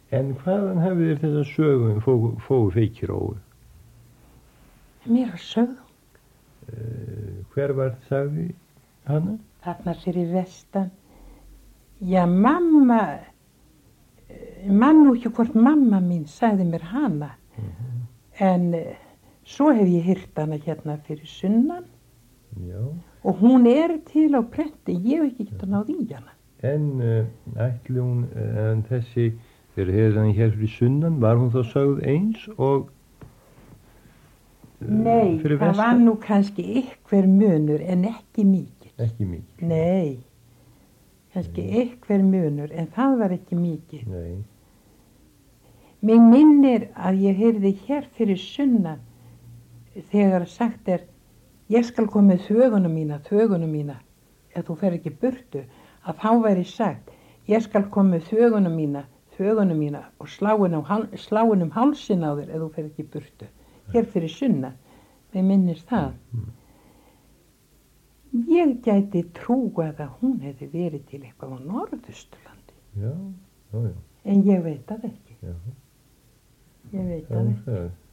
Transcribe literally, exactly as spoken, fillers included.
En hvaðan hafið þér þessa sögum fógu, fógu feikiróu? Mér var sögð. Uh, hver var sagði hana? Þarna fyrir vestan. Já, mamma, mann nú ekki hvort mamma mín sagði mér hana. Uh-huh. En uh, svo hef ég heyrt hana hérna fyrir sunnan. Já. Og hún er til á prenti, ég hef ekki getað náð í hana. En uh, ætli hún, uh, en þessi, þegar hefði hann hér fyrir sunnan, var hún þá sögð eins og uh, Nei, fyrir það vestan? var nú kannski ykkur munur en ekki mikill. Ekki mikill? Nei, kannski Nei. ykkur munur en það var ekki mikill. Nei. Mig minnir að ég heyrði hér fyrir sunnan þegar sagt er ég skal koma með þögunum mína, þögunum mína, ef þú fer ekki burtu, að þá væri sagt, ég skal koma með þögunum mína, þögunum mína og sláin, á, sláin um hálsin á þér ef þú fer ekki burtu. Hér fyrir sunnan, við minnist það. Mm. Ég gæti trúað að hún hefði verið til eitthvað á Norðausturlandi. Já, já, já. En ég veit það ekki. Já. Ég veit Já, það ekki. það.